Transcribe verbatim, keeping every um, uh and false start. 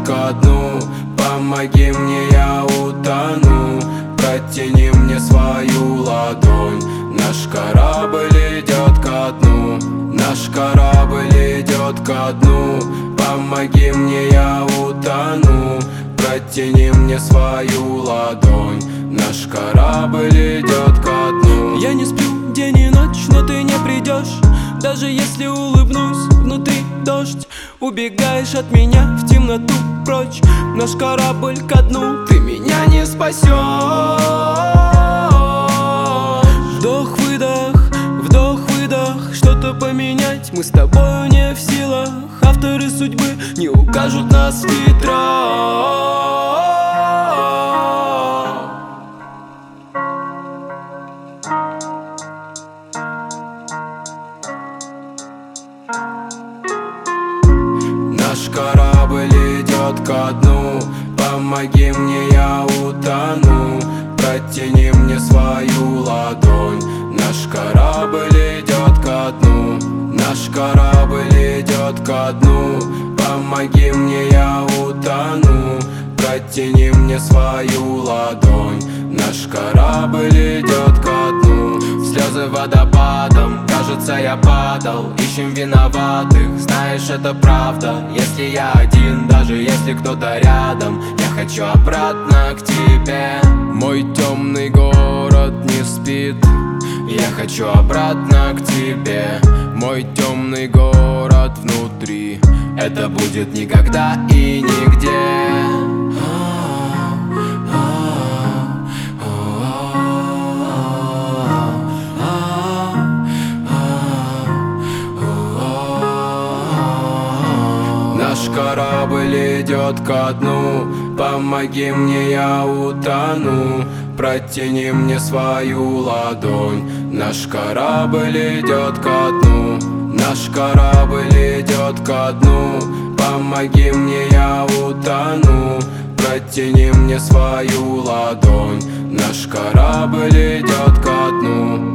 ко дну. Помоги мне, я утону. Протяни мне свою ладонь. Наш корабль идет ко дну. Наш корабль идет ко дну. Помоги мне, я утону. Протяни мне свою ладонь. Наш корабль идет ко дну. Я не сплю день и ночь, но ты не придешь. Даже если улыбнусь, внутри дождь. Убегаешь от меня в темноту прочь. Наш корабль ко дну, ты меня не спасешь. Вдох-выдох, вдох-выдох. Что-то поменять мы с тобою не в силах. Авторы судьбы не укажут нас ветра. Наш корабль идет ко дну. Помоги мне, я утону. Протяни мне свою ладонь. Наш корабль идет ко дну. Наш корабль идет ко дну. Помоги мне, я утону. Протяни мне свою ладонь. Наш корабль идет ко дну. Слезы водопадом, кажется, я падал. Ищем виноватых, знаешь, это правда. Если я один, даже если кто-то рядом, я хочу обратно к тебе. Мой темный город не спит. Я хочу обратно к тебе. Мой темный город внутри. Это будет никогда и нигде. Наш корабль идет ко дну. Помоги мне, я утону. Протяни мне свою ладонь. Наш корабль идет ко дну. Наш корабль идет ко дну. Помоги мне, я утону. Протяни мне свою ладонь. Наш корабль идет ко дну.